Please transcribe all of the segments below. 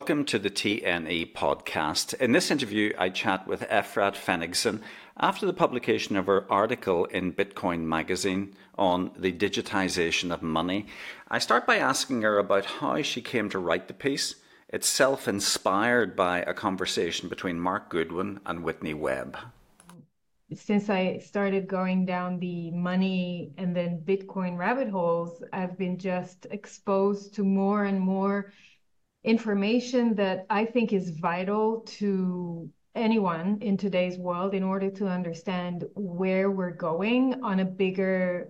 Welcome to the TNE podcast. In this interview, I chat with Efrat Fenigson after the publication of her article in Bitcoin magazine on the digitization of money. I start by asking her about how she came to write the piece. It's self-inspired by a conversation between Mark Goodwin and Whitney Webb. Since I started going down the money and then Bitcoin rabbit holes, I've been just exposed to more and more information that I think is vital to anyone in today's world in order to understand where we're going on a bigger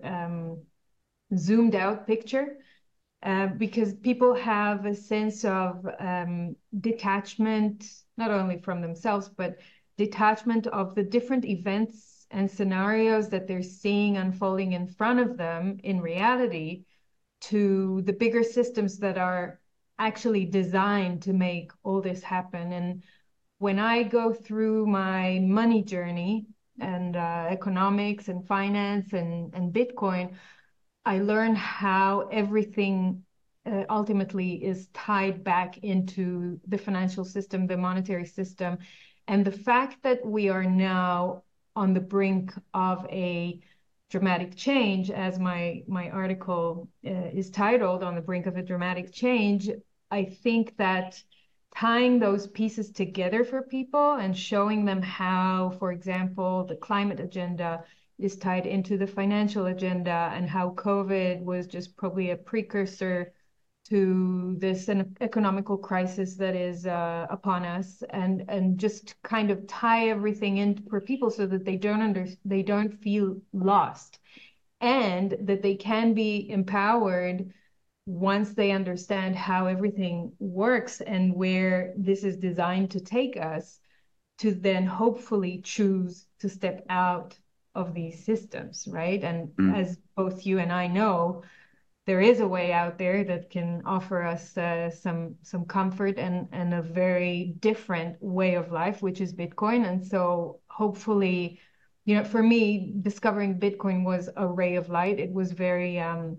zoomed out picture. Because people have a sense of detachment, not only from themselves, but detachment of the different events and scenarios that they're seeing unfolding in front of them in reality to the bigger systems that are actually designed to make all this happen. And when I go through my money journey and economics and finance and Bitcoin, I learn how everything ultimately is tied back into the financial system, the monetary system. And the fact that we are now on the brink of a dramatic change, as my article is titled, On the Brink of a Dramatic Change, I think that tying those pieces together for people and showing them how, for example, the climate agenda is tied into the financial agenda and how COVID was just probably a precursor to this economical crisis that is upon us, and just kind of tie everything in for people so that they don't feel lost, and that they can be empowered once they understand how everything works and where this is designed to take us, to then hopefully choose to step out of these systems, right? And as both you and I know, there is a way out there that can offer us some comfort and a very different way of life, which is Bitcoin. And so hopefully, for me, discovering Bitcoin was a ray of light. It was very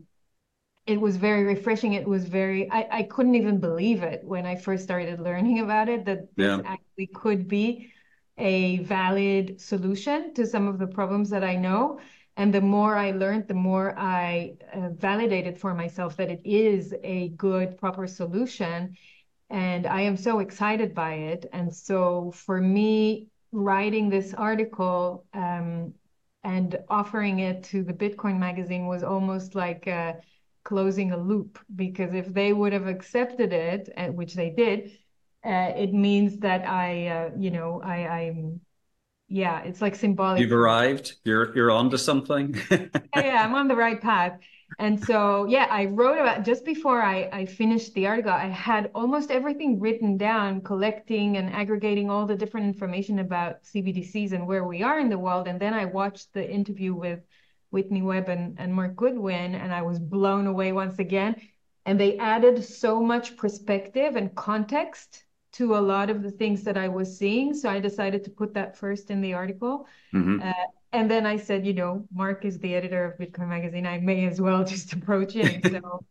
refreshing. I couldn't even believe it when I first started learning about it, that this actually could be a valid solution to some of the problems that I know. And the more I learned, the more I validated for myself that it is a good, proper solution. And I am so excited by it. And so for me, writing this article and offering it to the Bitcoin magazine was almost like closing a loop, because if they would have accepted it, which they did, it means that I'm it's like symbolic. You've arrived. You're onto something. Yeah, I'm on the right path. And so, I wrote about, just before I finished the article, I had almost everything written down, collecting and aggregating all the different information about CBDCs and where we are in the world. And then I watched the interview with Whitney Webb and Mark Goodwin, and I was blown away once again. And they added so much perspective and context to a lot of the things that I was seeing. So I decided to put that first in the article. Mm-hmm. And then I said, Mark is the editor of Bitcoin magazine. I may as well just approach him. So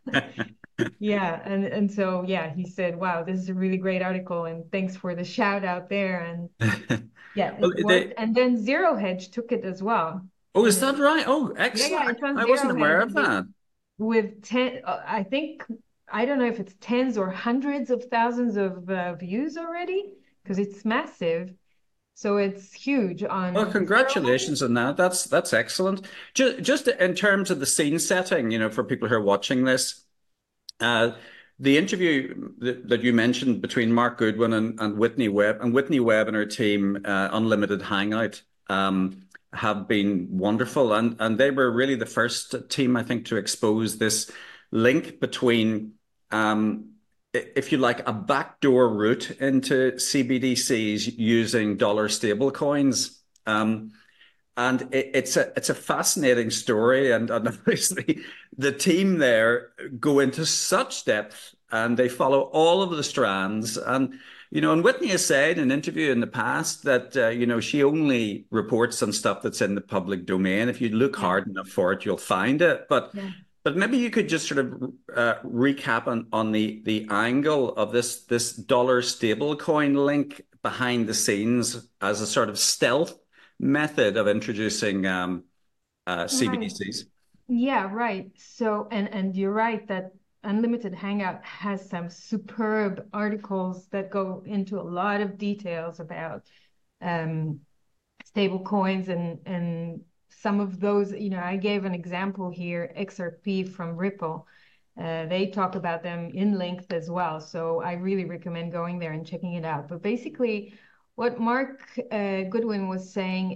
he said, wow, this is a really great article, and thanks for the shout out there. And Well, it worked. And then Zero Hedge took it as well. Oh, is that right? Oh, excellent. It's on I Zero wasn't aware Hedge of that. with 10, I think, I don't know if it's tens or hundreds of thousands of views already, because it's massive. So it's huge Well, on Zero Hedge. congratulations on that. That's excellent. Just in terms of the scene setting, for people who are watching this, the interview that you mentioned between Mark Goodwin and Whitney Webb, and her team, Unlimited Hangout, have been wonderful. And they were really the first team, I think, to expose this link between, if you like, a backdoor route into CBDCs using dollar stable coins. And it's a fascinating story, and obviously the team there go into such depth, and they follow all of the strands. And Whitney has said in an interview in the past that she only reports on stuff that's in the public domain. If you look hard enough for it, you'll find it. But Yeah. But maybe you could just sort of recap on the angle of this dollar stablecoin link behind the scenes as a sort of stealth method of introducing Right. CBDCs. Yeah, right. So, and you're right that Unlimited Hangout has some superb articles that go into a lot of details about um, stable coins and some of those, I gave an example here, XRP from Ripple. They talk about them in length as well. So I really recommend going there and checking it out. But basically, what Mark Goodwin was saying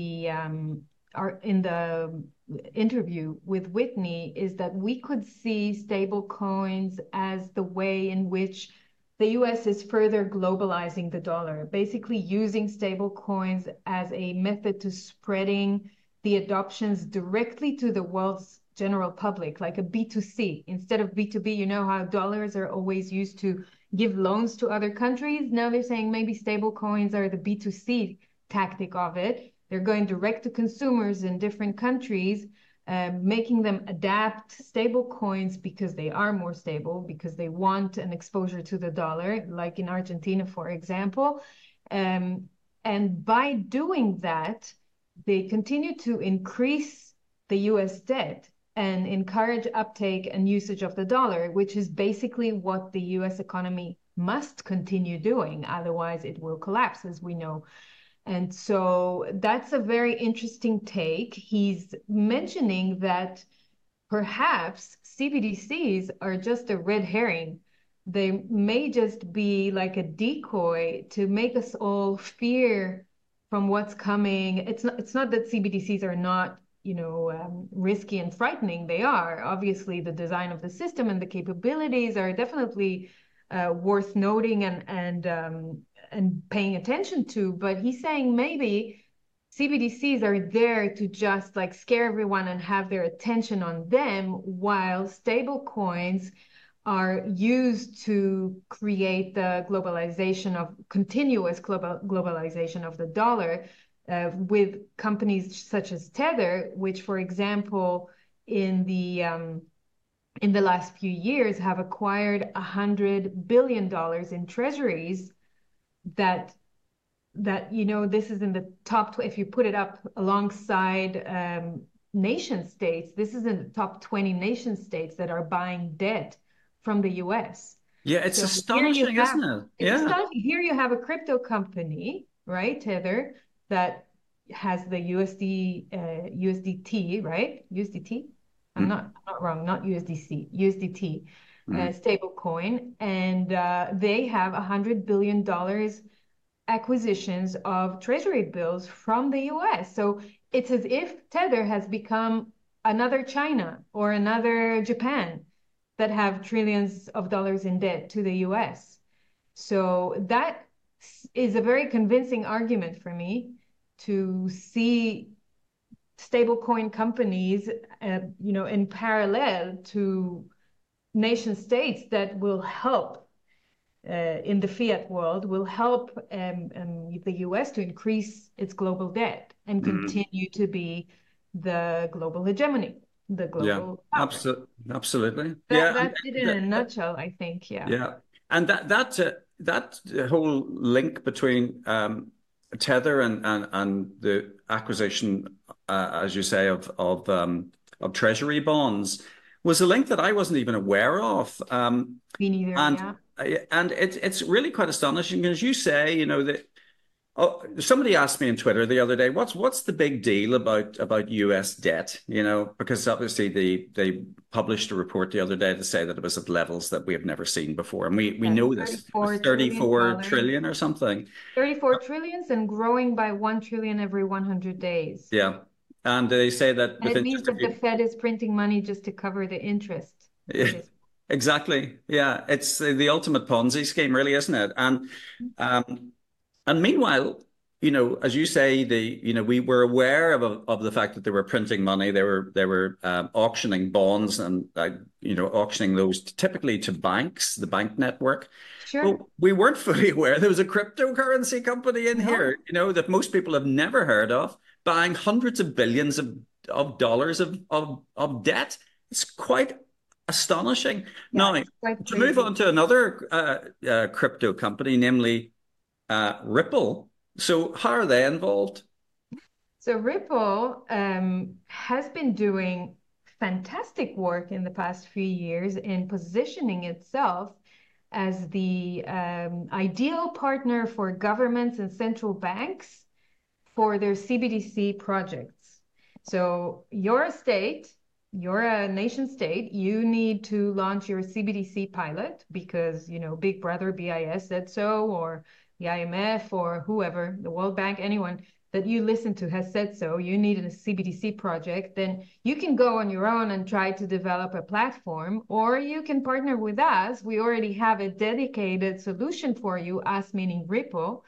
in the interview with Whitney is that we could see stable coins as the way in which the US is further globalizing the dollar, basically using stable coins as a method to spreading the adoptions directly to the world's general public, like a B2C instead of B2B. You know how dollars are always used to give loans to other countries. Now they're saying maybe stable coins are the B2C tactic of it. They're going direct to consumers in different countries, making them adapt stable coins because they are more stable, because they want an exposure to the dollar, like in Argentina, for example. And by doing that, they continue to increase the US debt and encourage uptake and usage of the dollar, which is basically what the US economy must continue doing. Otherwise, it will collapse, as we know. And so that's a very interesting take. He's mentioning that perhaps CBDCs are just a red herring. They may just be like a decoy to make us all fear from what's coming. It's not that CBDCs are not, risky and frightening. They are. Obviously, the design of the system and the capabilities are definitely worth noting and paying attention to. But he's saying maybe CBDCs are there to just like scare everyone and have their attention on them, while stable coins are used to create the continuous globalization of the dollar, with companies such as Tether, which, for example, in the last few years have acquired $100 billion in treasuries that this is in the top, if you put it up alongside nation states, this is in the top 20 nation states that are buying debt from the US. Yeah, it's So here you astonishing, have, isn't it? it's Yeah. astonishing. Here you have a crypto company, right, Tether, that has the USDT, right? USDT? I'm not wrong, not USDC, USDT Mm-hmm. stable coin. And they have $100 billion acquisitions of treasury bills from the US. So it's as if Tether has become another China or another Japan that have trillions of dollars in debt to the US. So that is a very convincing argument for me to see stablecoin companies, in parallel to nation states that will help in the fiat world, will help the US to increase its global debt and Mm-hmm. continue to be the global hegemony, the Yeah, global power. absolutely. That Yeah, that's it in th- a nutshell, I think. Yeah. yeah, and that whole link between Tether and the acquisition, as you say, of treasury bonds was a link that I wasn't even aware of. Me neither. And Yeah. and it's really quite astonishing, as you say, that. Oh, somebody asked me on Twitter the other day, what's the big deal about US debt? Because obviously they published a report the other day to say that it was at levels that we have never seen before, and we Yes. know this, 34 trillion 34 dollars. trillion or something. 34 trillions and growing by 1 trillion every 100 days. Yeah, and they say that And it within means just a that the few. Fed is printing money just to cover the interest for this. Exactly. Yeah, it's the ultimate Ponzi scheme, really, isn't it? Um, And meanwhile, as you say, we were aware of the fact that they were printing money. They were auctioning bonds and auctioning those typically to banks, the bank network. But Sure. we weren't fully aware there was a cryptocurrency company in here, No. that most people have never heard of, buying hundreds of billions of dollars of debt. It's quite astonishing. Yeah, Now, it's quite to move on crazy. to another crypto company, namely Ripple. So, how are they involved? So Ripple has been doing fantastic work in the past few years in positioning itself as the ideal partner for governments and central banks for their CBDC projects. So you're a state, you're a nation state, you need to launch your CBDC pilot because, Big Brother BIS said so, or the IMF, or whoever, the World Bank, anyone that you listen to has said so, you need a CBDC project, then you can go on your own and try to develop a platform, or you can partner with us. We already have a dedicated solution for you, us meaning Ripple.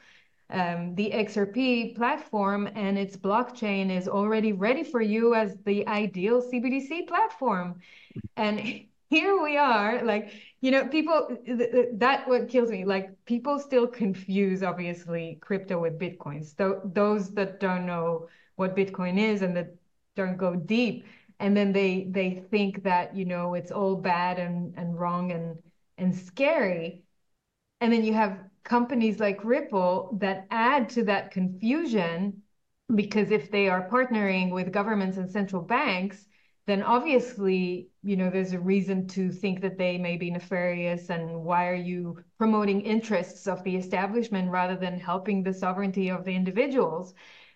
The XRP platform and its blockchain is already ready for you as the ideal CBDC platform. And here we are, like, people, that what kills me, like people still confuse, obviously, crypto with Bitcoins. So those that don't know what Bitcoin is and that don't go deep, and then they think that, it's all bad and wrong and scary. And then you have companies like Ripple that add to that confusion because if they are partnering with governments and central banks, then obviously, there's a reason to think that they may be nefarious. And why are you promoting interests of the establishment rather than helping the sovereignty of the individuals?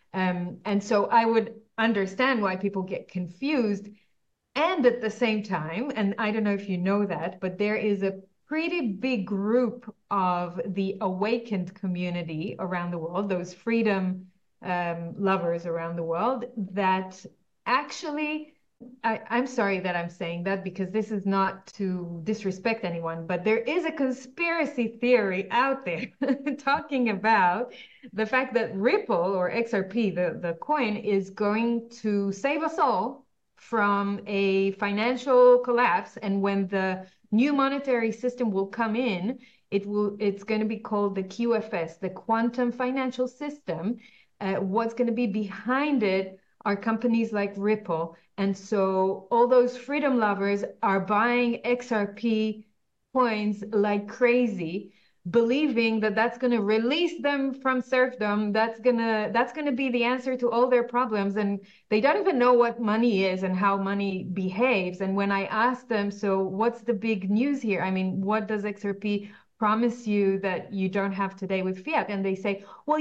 And so I would understand why people get confused. And at the same time, and I don't know if you know that, but there is a pretty big group of the awakened community around the world, those freedom lovers around the world, that actually, I'm sorry that I'm saying that because this is not to disrespect anyone, but there is a conspiracy theory out there talking about the fact that Ripple or XRP, the coin, is going to save us all from a financial collapse. And when the new monetary system will come in, it's going to be called the QFS, the quantum financial system. What's going to be behind it are companies like Ripple. And so all those freedom lovers are buying XRP coins like crazy, believing that that's going to release them from serfdom. That's going to be the answer to all their problems. And they don't even know what money is and how money behaves. And when I ask them, so what's the big news here? I mean, what does XRP promise you that you don't have today with fiat? And they say, well,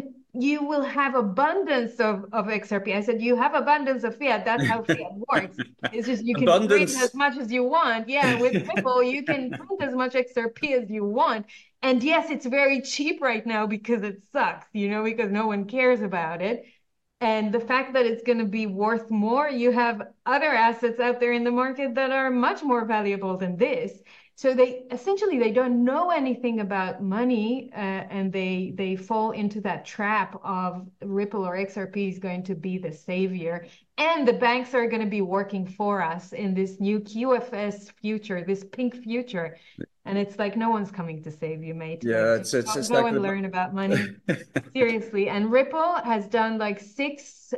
you will have abundance of XRP. I said, you have abundance of fiat. That's how fiat works. It's just you can print as Abundance. much as you want. Yeah, with Ripple, you can print as much XRP as you want. And yes, it's very cheap right now because it sucks, because no one cares about it. And the fact that it's going to be worth more, you have other assets out there in the market that are much more valuable than this. So they don't know anything about money, and they fall into that trap of Ripple or XRP is going to be the savior, and the banks are going to be working for us in this new QFS future, this pink future. And it's like no one's coming to save you, mate. Like Yeah, just it's go like and learn about money. Seriously. And Ripple has done like 6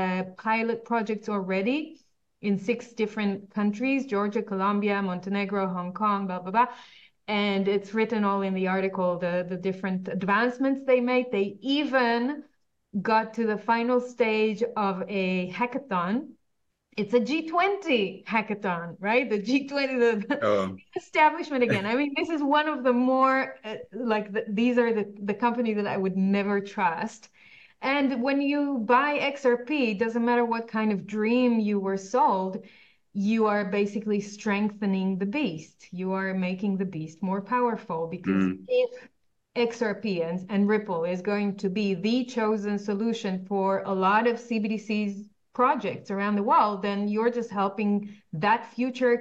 pilot projects already in 6 different countries: Georgia, Colombia, Montenegro, Hong Kong, blah, blah, blah. And it's written all in the article, the different advancements they made. They even got to the final stage of a hackathon. It's a G20 hackathon, right? The G20, the oh, establishment again. I mean, this is one of the more these are the company that I would never trust. And when you buy XRP, it doesn't matter what kind of dream you were sold, you are basically strengthening the beast. You are making the beast more powerful because mm. if XRP and Ripple is going to be the chosen solution for a lot of CBDCs projects around the world, then you're just helping that future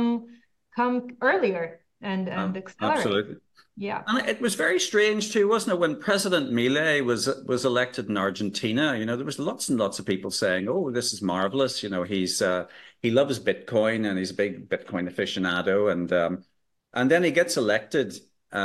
come earlier and accelerate. Absolutely. Yeah. And it was very strange too, wasn't it, when President Milei was elected in Argentina? There was lots and lots of people saying, "Oh, this is marvelous." He loves Bitcoin and he's a big Bitcoin aficionado, and then he gets elected,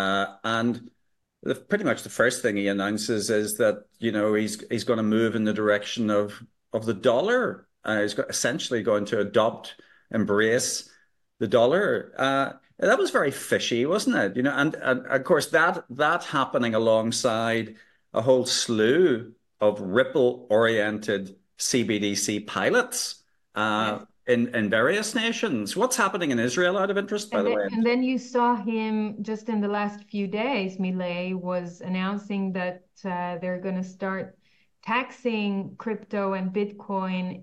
and pretty much the first thing he announces is that he's going to move in the direction of the dollar. Essentially going to adopt embrace the dollar. That was very fishy, wasn't it? And of course that happening alongside a whole slew of Ripple-oriented CBDC pilots Yes. in various nations. What's happening in Israel, out of interest, by And the then, way? and then you saw him just in the last few days. Milei was announcing that they're going to start taxing crypto and Bitcoin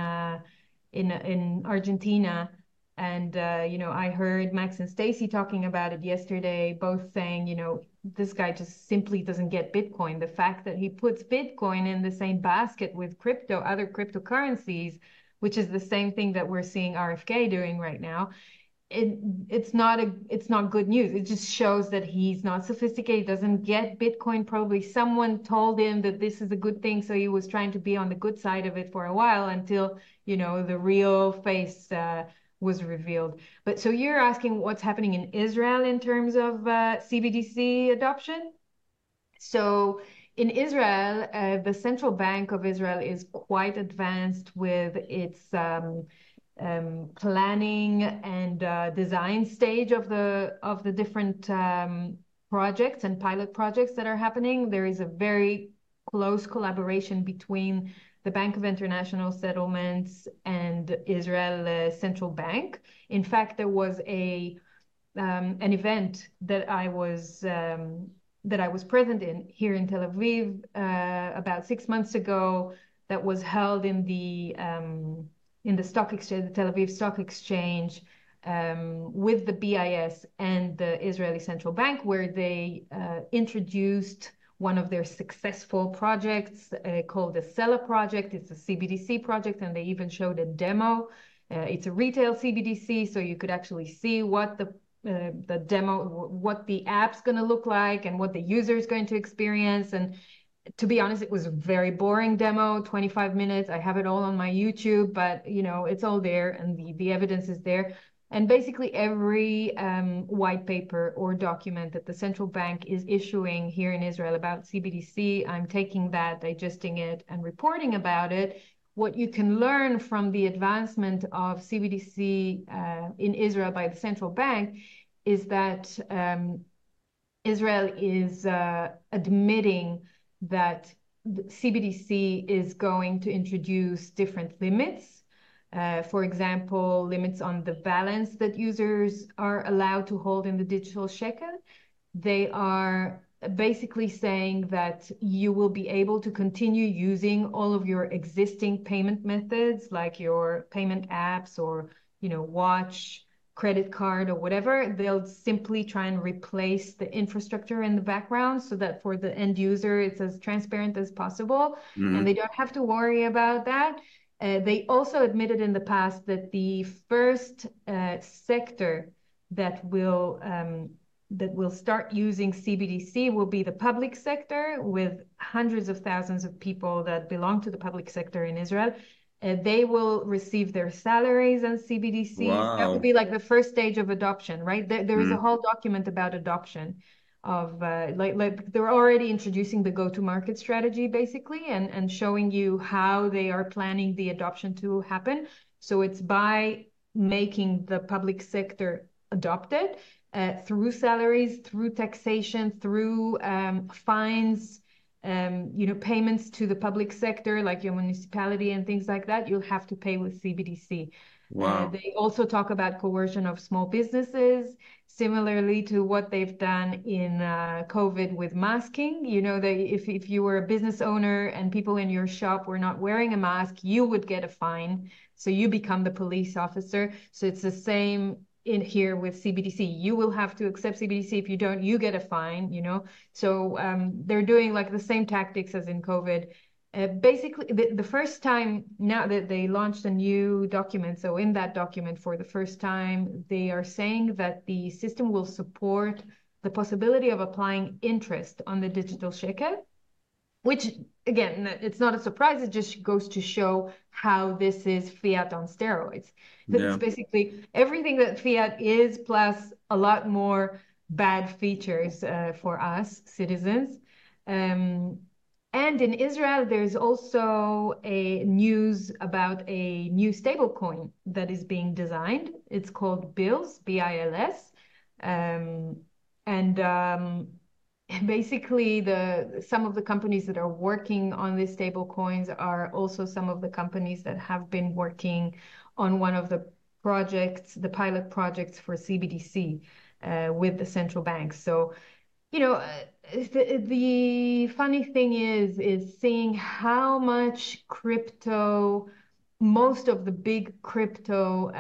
in Argentina. And I heard Max and Stacy talking about it yesterday, both saying, this guy just simply doesn't get Bitcoin. The fact that he puts Bitcoin in the same basket with crypto, other cryptocurrencies, which is the same thing that we're seeing RFK doing right now, it's not good news. It just shows that he's not sophisticated, doesn't get Bitcoin. Probably someone told him that this is a good thing, so he was trying to be on the good side of it for a while until, the real face was revealed. But so you're asking what's happening in Israel in terms of CBDC adoption? So in Israel, the Central Bank of Israel is quite advanced with its planning and design stage of the different projects and pilot projects that are happening. There is a very close collaboration between the Bank of International Settlements and Israel Central Bank. In fact, there was an event that I was present in here in Tel Aviv about 6 months ago, that was held in the stock exchange, the Tel Aviv Stock Exchange, with the BIS and the Israeli Central Bank, where they introduced one of their successful projects called the Sela project. It's a CBDC project, and they even showed a demo. It's a retail CBDC, so you could actually see what the demo, what the app's going to look like and what the user is going to experience. And to be honest, it was a very boring demo, 25 minutes. I have it all on my YouTube, but it's all there and the evidence is there. And basically every white paper or document that the central bank is issuing here in Israel about CBDC, I'm taking that, digesting it, and reporting about it. What you can learn from the advancement of CBDC in Israel by the central bank is that Israel is admitting that CBDC is going to introduce different limits. For example, limits on the balance that users are allowed to hold in the digital shekel. They are basically saying that you will be able to continue using all of your existing payment methods, like your payment apps or, watch, credit card, or whatever. They'll simply try and replace the infrastructure in the background so that for the end user, it's as transparent as possible, and they don't have to worry about that. They also admitted in the past that the first sector that will start using CBDC will be the public sector, with hundreds of thousands of people that belong to the public sector in Israel. They will receive their salaries on CBDCs. That would Wow. be like the first stage of adoption, right? There is a whole document about adoption of like they're already introducing the go-to-market strategy basically, and showing you how they are planning the adoption to happen. So it's by making the public sector adopt it through salaries, through taxation, through fines, payments to the public sector, like your municipality and things like that. You'll have to pay with CBDC. Wow. They also talk about coercion of small businesses, similarly to what they've done in COVID with masking. If you were a business owner and people in your shop were not wearing a mask, you would get a fine. So you become the police officer. So it's the same in here with CBDC. You will have to accept CBDC. If you don't, you get a fine, So they're doing like the same tactics as in COVID. Basically, the first time now that they launched a new document, so in that document for the first time, they are saying that the system will support the possibility of applying interest on the digital shekel, which again, it's not a surprise. It just goes to show how this is fiat on steroids. It's Yeah. basically everything that fiat is, plus a lot more bad features for us citizens. And in Israel, there's also a news about a new stablecoin that is being designed. It's called BILS, BILS. Um, and basically, some of the companies that are working on these stable coins are also some of the companies that have been working on one of the projects, the pilot projects for CBDC with the central banks. So, you know, the funny thing is seeing how much crypto, most of the big crypto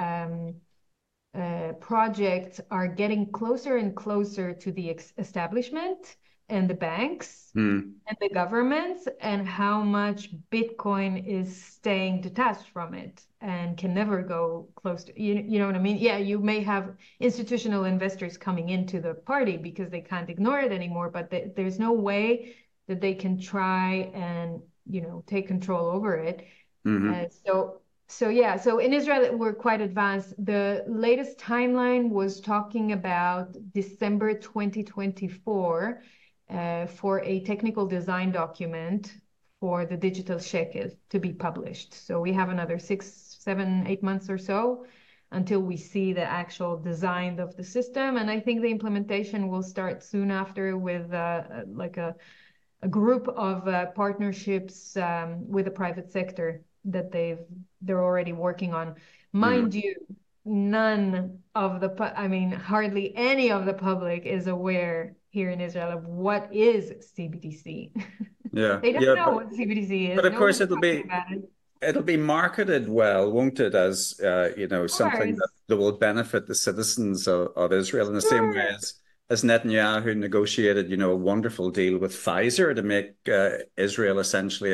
projects are getting closer and closer to the establishment and the banks Hmm. and the governments, and how much Bitcoin is staying detached from it and can never go close to, you know what I mean? Yeah, you may have institutional investors coming into the party because they can't ignore it anymore, but there's no way that they can try and, take control over it. Hmm. So yeah, so in Israel we're quite advanced. The latest timeline was talking about December 2024 for a technical design document for the digital shekel to be published. So we have another 6, 7, 8 months or so until we see the actual design of the system. And I think the implementation will start soon after with like a group of partnerships with the private sector that they're already working on. Mind Hmm. you, none of I mean, hardly any of the public is aware here in Israel of what is CBDC. Yeah, They don't yeah, know what CBDC but is. of course Nobody's talking about it. it'll be marketed well, won't it, as Of something course. that will benefit the citizens of Israel in the same way Sure. as Netanyahu negotiated, a wonderful deal with Pfizer to make Israel essentially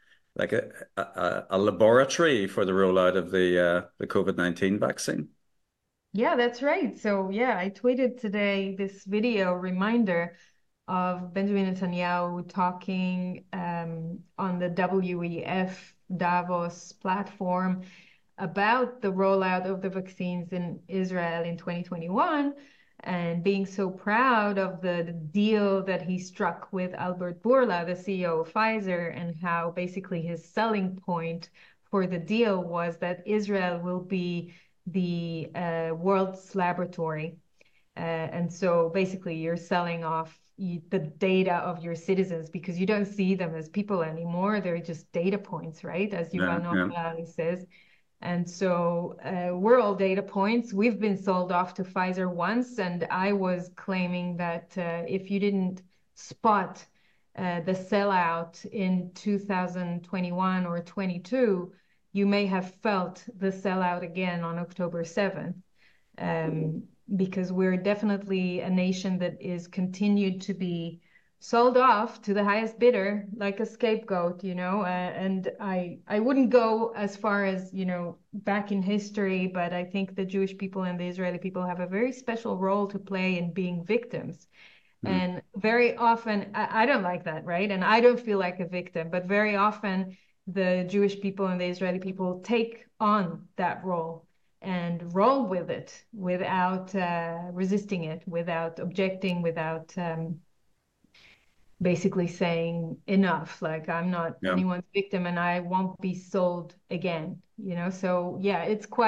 a laboratory for the rollout of the COVID-19 vaccine. Yeah, that's right. So yeah, I tweeted today this video reminder of Benjamin Netanyahu talking on the WEF Davos platform about the rollout of the vaccines in Israel in 2021 and being so proud of the deal that he struck with Albert Bourla, the CEO of Pfizer, and how basically his selling point for the deal was that Israel will be the world's laboratory. And so basically, you're selling off the data of your citizens because you don't see them as people anymore. They're just data points, right? As Yeah, Yuval Noah yeah, Harari says. And so we're all data points. We've been sold off to Pfizer once, and I was claiming that if you didn't spot the sellout in 2021 or 22, you may have felt the sellout again on October 7th. Um, because we're definitely a nation that is continued to be sold off to the highest bidder like a scapegoat, and I wouldn't go as far as, back in history, but I think the Jewish people and the Israeli people have a very special role to play in being victims. mm, And very often, I don't like that, right? And I don't feel like a victim, but very often the Jewish people and the Israeli people take on that role and roll with it without resisting it, without objecting, without basically saying enough, like I'm not yeah. anyone's victim and I won't be sold again, So yeah,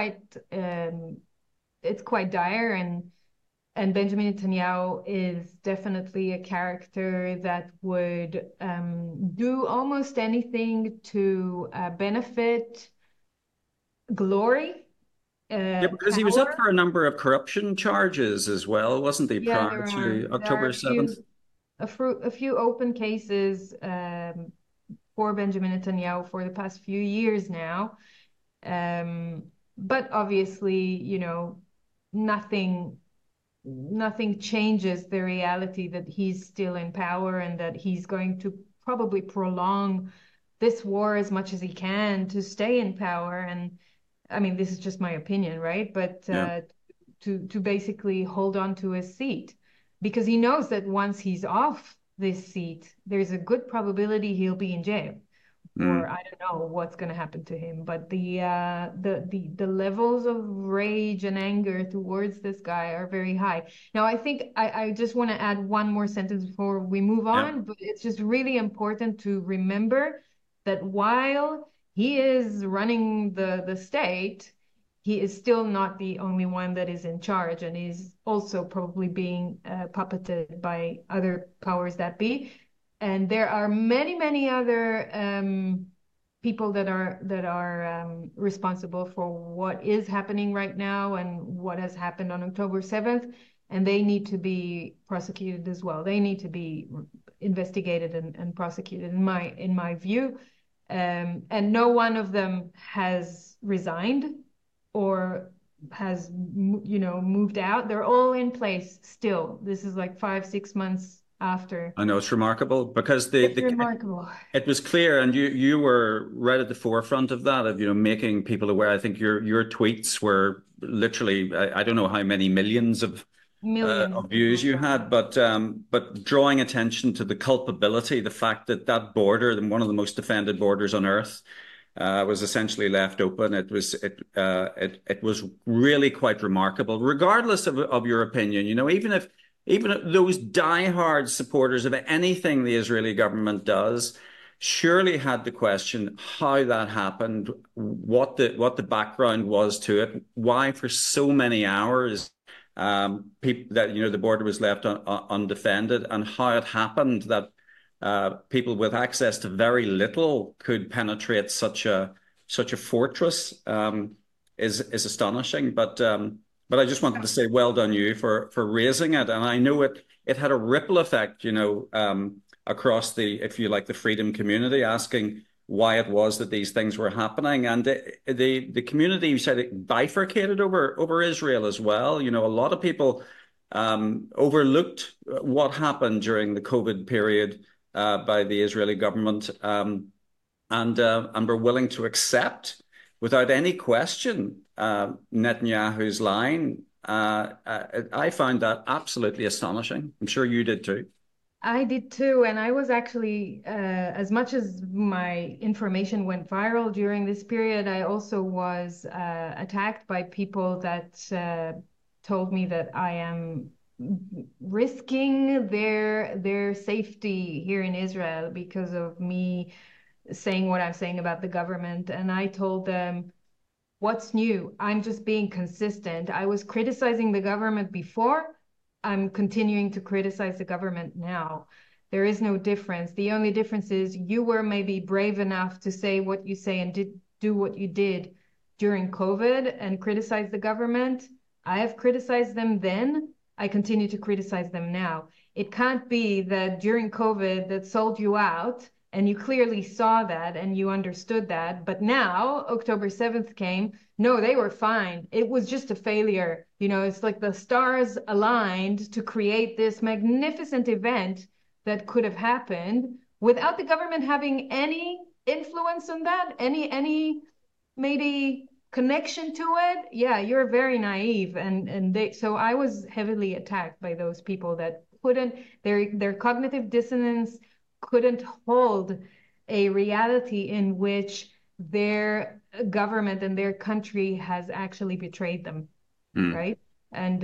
it's quite dire, and Benjamin Netanyahu is definitely a character that would do almost anything to benefit glory, Yeah, because he was up power. for a number of corruption charges as well, wasn't he, Yeah, prior to there are October 7th? a few open cases for Benjamin Netanyahu for the past few years now. Um, but obviously, nothing nothing changes the reality that he's still in power and that he's going to probably prolong this war as much as he can to stay in power. And I mean, this is just my opinion, right? But Yeah. to basically hold on to his seat because he knows that once he's off this seat, there's a good probability he'll be in jail. or Mm. I don't know what's going to happen to him. But the levels of rage and anger towards this guy are very high. Now, I think I just want to add one more sentence before we move Yeah, on, but it's just really important to remember that while he is running the state, he is still not the only one that is in charge, and he's also probably being puppeted by other powers that be. And there are many, many other people that are responsible for what is happening right now and what has happened on October 7th, and they need to be prosecuted as well. They need to be investigated and prosecuted, in my view. And no one of them has resigned or has moved out. They're all in place still. This is like 5, 6 months after. I know it's remarkable because It's remarkable. it was clear, and you were right at the forefront of that, of making people aware. I think your tweets were literally, I don't know how many millions Millions of people views you saw had, that. but drawing attention to the culpability, the fact that that border, one of the most defended borders on earth, was essentially left open. It was really quite remarkable, regardless of your opinion. Even if those diehard supporters of anything the Israeli government does surely had to question how that happened, what the background was to it, why for so many hours people that the border was left undefended, and how it happened that people with access to very little could penetrate such a fortress is astonishing. But I just wanted to say well done you for raising it, and I know it had a ripple effect, across the, if you like, the freedom community, asking why it was that these things were happening, and the community, you said, it bifurcated over Israel as well. A lot of people overlooked what happened during the COVID period by the Israeli government, and were willing to accept without any question Netanyahu's line. I found that absolutely astonishing. I'm sure you did too. I did too, and I was actually, as much as my information went viral during this period, I also was attacked by people that told me that I am risking their safety here in Israel because of me saying what I'm saying about the government. And I told them, what's new? I'm just being consistent. I was criticizing the government before. I'm continuing to criticize the government now. There is no difference. The only difference is you were maybe brave enough to say what you say and do what you did during COVID and criticize the government. I have criticized them then. I continue to criticize them now. It can't be that during COVID that sold you out and you clearly saw that and you understood that. But now October 7th came. No, they were fine. It was just a failure. It's like the stars aligned to create this magnificent event that could have happened without the government having any influence on that, any maybe connection to it. Yeah, you're very naive. So I was heavily attacked by those people that couldn't, their cognitive dissonance couldn't hold a reality in which their government and their country has actually betrayed them, Hmm. right? And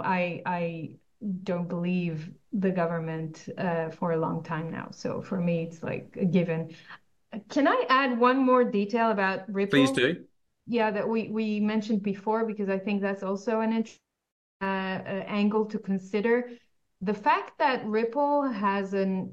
I don't believe the government for a long time now. So for me, it's like a given. Can I add one more detail about Please Ripple? do. Yeah, that we mentioned before, because I think that's also an interesting angle to consider. The fact that Ripple has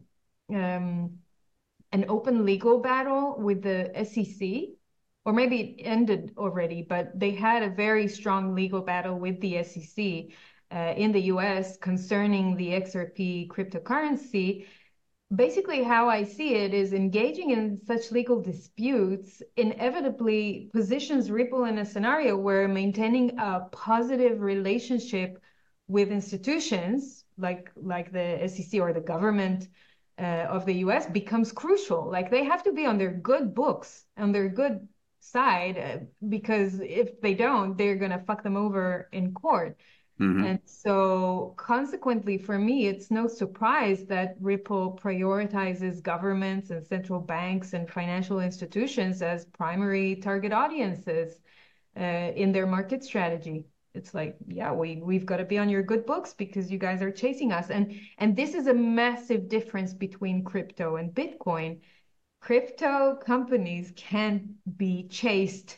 um, an open legal battle with the SEC, or maybe it ended already, but they had a very strong legal battle with the SEC in the US concerning the XRP cryptocurrency. Basically, how I see it is engaging in such legal disputes inevitably positions Ripple in a scenario where maintaining a positive relationship with institutions like the SEC or the government of the US becomes crucial. Like they have to be on their good books, on their good side, because if they don't, they're going to fuck them over in court. Hmm. And so consequently, for me, it's no surprise that Ripple prioritizes governments and central banks and financial institutions as primary target audiences in their market strategy. It's like, yeah, we've got to be on your good books because you guys are chasing us. And this is a massive difference between crypto and Bitcoin. Crypto companies can be chased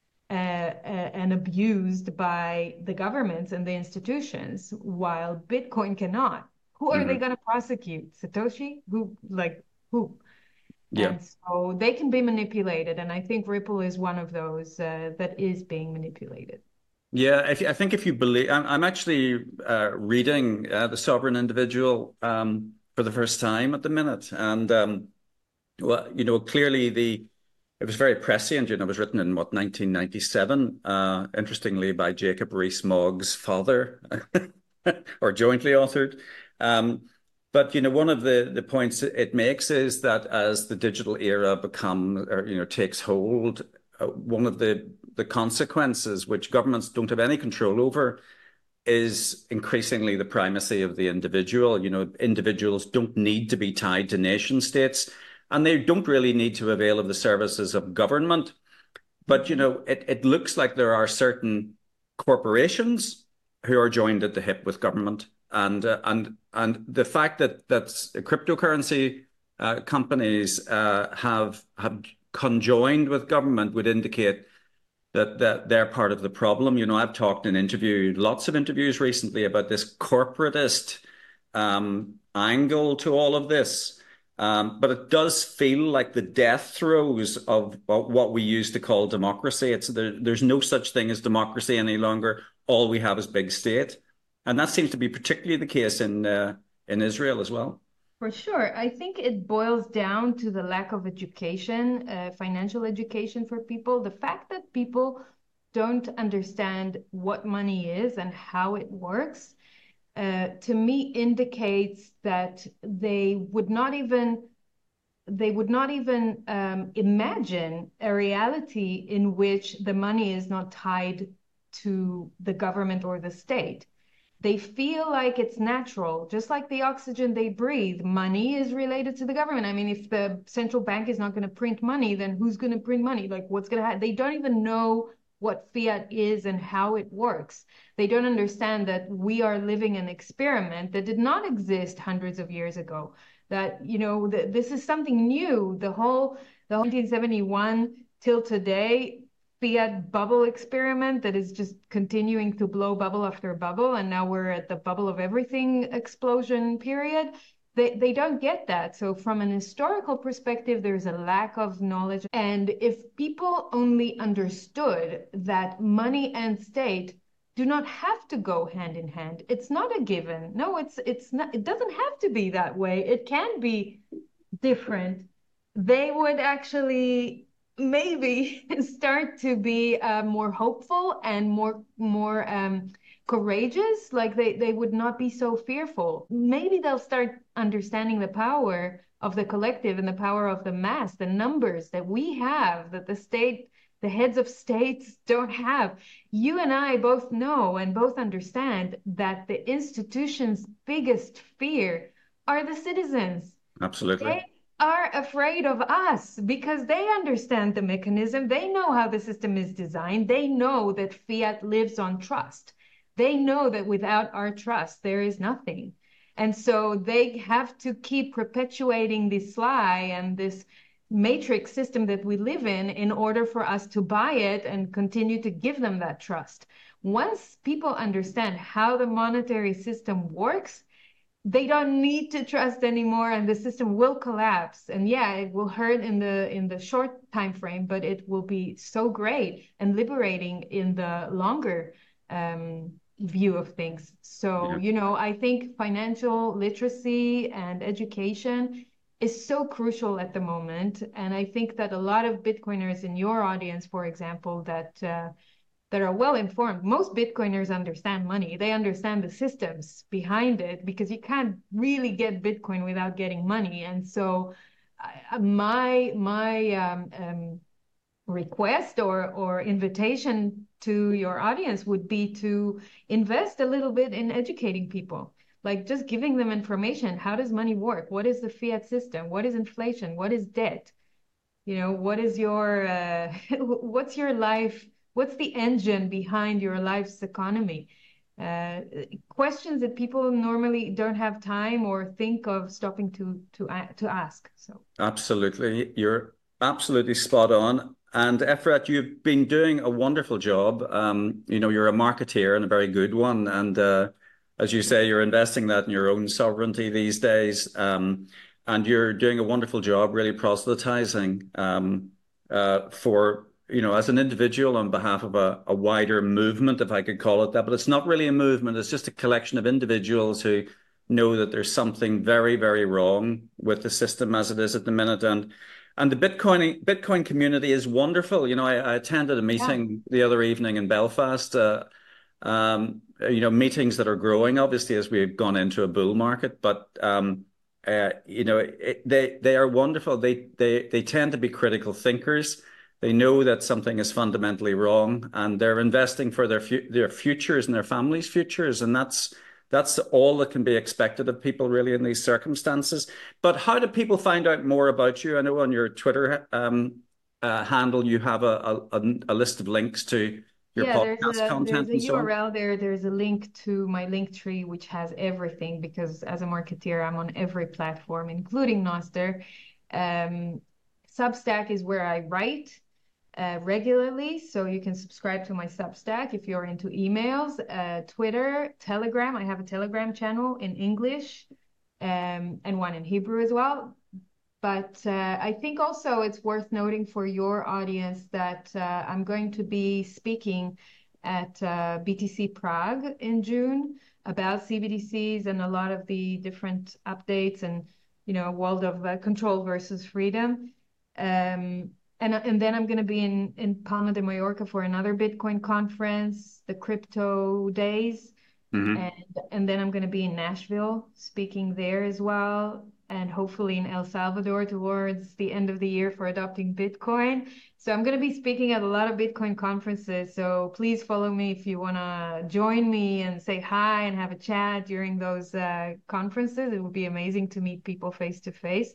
and abused by the governments and the institutions, while Bitcoin cannot. Who are they Hmm. going to prosecute? Satoshi? Who, like, who? Yeah. And so they can be manipulated. And I think Ripple is one of those that is being manipulated. Yeah, I think if you believe, I'm actually reading The Sovereign Individual for the first time at the minute, and well, clearly it was very prescient. It was written in what 1997, interestingly by Jacob Rees-Mogg's father, or jointly authored. Um, but one of the points it makes is that as the digital era takes hold, one of the consequences, which governments don't have any control over, is increasingly the primacy of the individual. Individuals don't need to be tied to nation states, and they don't really need to avail of the services of government. But Mhm. it looks like there are certain corporations who are joined at the hip with government, and the fact that cryptocurrency companies have conjoined with government would indicate that they're part of the problem. I've talked and interviewed lots of interviews recently about this corporatist angle to all of this. But it does feel like the death throes of what we used to call democracy. There's no such thing as democracy any longer. All we have is big state, and that seems to be particularly the case in Israel as well. For sure. I think it boils down to the lack of education, financial education for people. The fact that people don't understand what money is and how it works, to me indicates that they would not even imagine a reality in which the money is not tied to the government or the state. They feel like it's natural, just like the oxygen they breathe. Money is related to the government. I mean, if the central bank is not going to print money, then who's going to print money? Like, what's going to happen? They don't even know what fiat is and how it works. They don't understand that we are living an experiment that did not exist hundreds of years ago. That, this is something new. The whole 1971 till today fiat bubble experiment that is just continuing to blow bubble after bubble, and now we're at the bubble of everything explosion period. They don't get that. So from an historical perspective, there's a lack of knowledge. And if people only understood that money and state do not have to go hand in hand, it's not a given. No, it's not, it doesn't have to be that way. It can be different. They would actually maybe start to be more hopeful and more courageous. Like they would not be so fearful. Maybe they'll start understanding the power of the collective and the power of the mass, the numbers that we have, that the heads of states don't have. You and I both know and both understand that the institution's biggest fear are the citizens. Absolutely. They are afraid of us because they understand the mechanism. They know how the system is designed. They know that fiat lives on trust. They know that without our trust, there is nothing. And so they have to keep perpetuating this lie and this matrix system that we live in order for us to buy it and continue to give them that trust. Once people understand how the monetary system works, they don't need to trust anymore and the system will collapse. And yeah, it will hurt in the short time frame, but it will be so great and liberating in the longer view of things. So, Yeah. I think financial literacy and education is so crucial at the moment. And I think that a lot of Bitcoiners in your audience, for example, that are well informed. Most Bitcoiners understand money. They understand the systems behind it because you can't really get Bitcoin without getting money. And so, my request or invitation to your audience would be to invest a little bit in educating people, like just giving them information. How does money work? What is the fiat system? What is inflation? What is debt? What is your what's your life? What's the engine behind your life's economy? Questions that people normally don't have time or think of stopping to ask. So Absolutely. You're absolutely spot on. And Efrat, you've been doing a wonderful job. You're a marketeer and a very good one. And as you say, you're investing that in your own sovereignty these days. And you're doing a wonderful job really proselytizing as an individual on behalf of a wider movement, if I could call it that. But it's not really a movement. It's just a collection of individuals who know that there's something very, very wrong with the system as it is at the minute. And the Bitcoin community is wonderful. I attended a yeah. meeting the other evening in Belfast. Meetings that are growing, obviously, as we've gone into a bull market. But they are wonderful. They tend to be critical thinkers. They know that something is fundamentally wrong, and they're investing for their futures and their families' futures, and that's all that can be expected of people, really, in these circumstances. But how do people find out more about you? I know on your Twitter handle you have a list of links to your podcast content there's and a so on. URL there. There's a link to my link tree, which has everything, because as a marketeer, I'm on every platform, including Nostr. Substack is where I write regularly, so you can subscribe to my Substack if you're into emails. Twitter, Telegram. I have a Telegram channel in English and one in Hebrew as well. But I think also it's worth noting for your audience that I'm going to be speaking at BTC Prague in June about CBDCs and a lot of the different updates and, a world of control versus freedom. And then I'm going to be in Palma de Mallorca for another Bitcoin conference, the Crypto Days. Mm-hmm. And then I'm going to be in Nashville speaking there as well, and hopefully in El Salvador towards the end of the year for adopting Bitcoin. So I'm going to be speaking at a lot of Bitcoin conferences. So please follow me if you want to join me and say hi and have a chat during those conferences. It would be amazing to meet people face to face.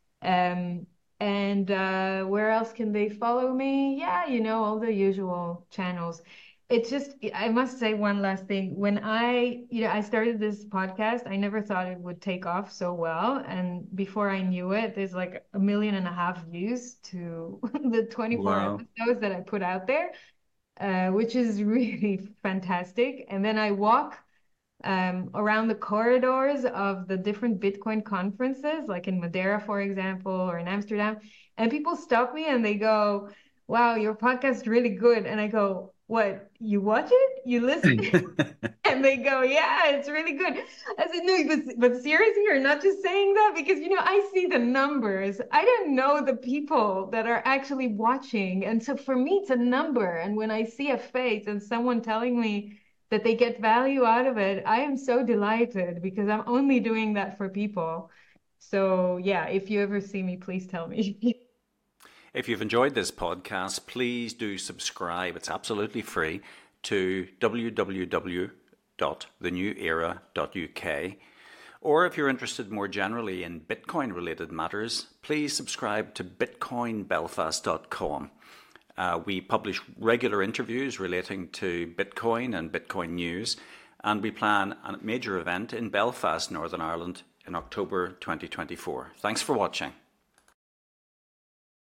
And where else can they follow me? Yeah, all the usual channels. It's just, I must say one last thing. When I started this podcast, I never thought it would take off so well. And before I knew it, there's like 1.5 million views to the 24 Wow. episodes that I put out there, which is really fantastic. And then I walk around the corridors of the different Bitcoin conferences, like in Madeira, for example, or in Amsterdam. And people stop me and they go, wow, your podcast is really good. And I go, what, you watch it? You listen? And they go, yeah, it's really good. I said, no, but seriously, you're not just saying that? Because, I see the numbers. I don't know the people that are actually watching. And so for me, it's a number. And when I see a face and someone telling me that they get value out of it, I am so delighted because I'm only doing that for people. So yeah, if you ever see me, please tell me. If you've enjoyed this podcast, please do subscribe. It's absolutely free to www.thenewera.uk. Or if you're interested more generally in Bitcoin related matters, please subscribe to bitcoinbelfast.com. We publish regular interviews relating to Bitcoin and Bitcoin news, and we plan a major event in Belfast, Northern Ireland in October 2024. Thanks for watching.